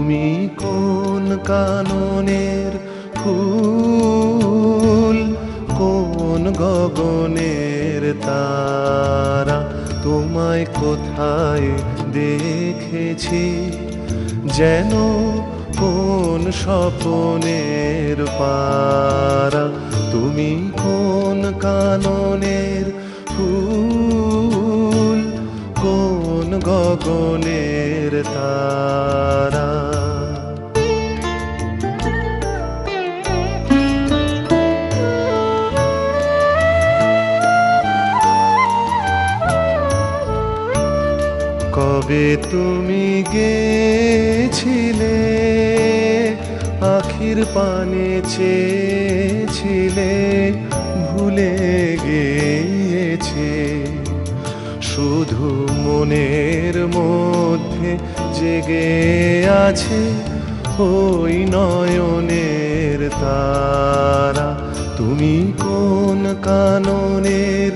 তুমি কোন কাননের ফুল, কোন গগনের তারা, তোমায় কোথায় দেখেছি যেন কোন স্বপনের পারা। তুমি কোন কাননের ফুল, কোন গগনের তারা। কবে তুমি গেছিলে, আখির পানে চেয়েছিলে, ভুলে গিয়েছে শুধু মনের মধ্যে জেগে আছে ওই নয়নের তারা। তুমি কোন কাননের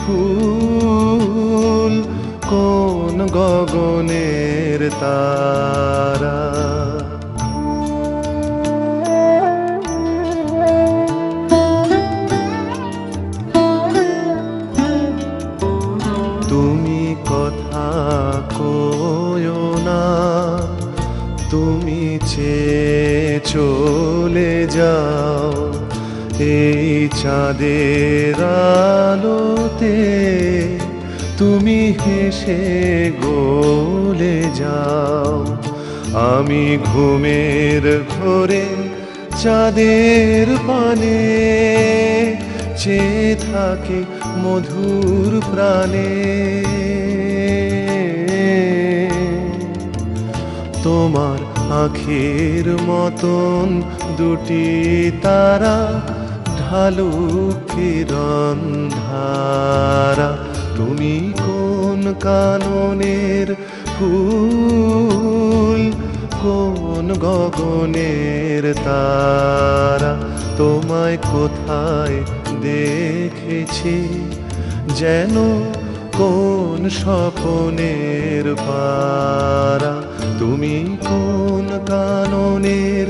ফুল, কোন গগনের তারা। তুমি কথা কয়ো না, তুমি চেয়ে চলে যাও এই চাঁদের আলোতে। তুমি হেসে গলে যাও, আমি ঘুমের ঘোরে চাঁদের পানে চেয়ে থাকি মধুর প্রাণে। তোমার আখির মতন দুটি তারা, ঢালু কিরণ ধারা। তুমি কোন কাননের ফুল, কোন গগনের তারা, তোমায় কোথায় দেখেছি যেন কোন স্বপনের পারা। তুমি কোন কাননের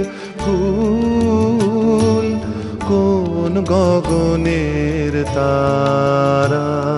ফুল, কোন গগনের তারা।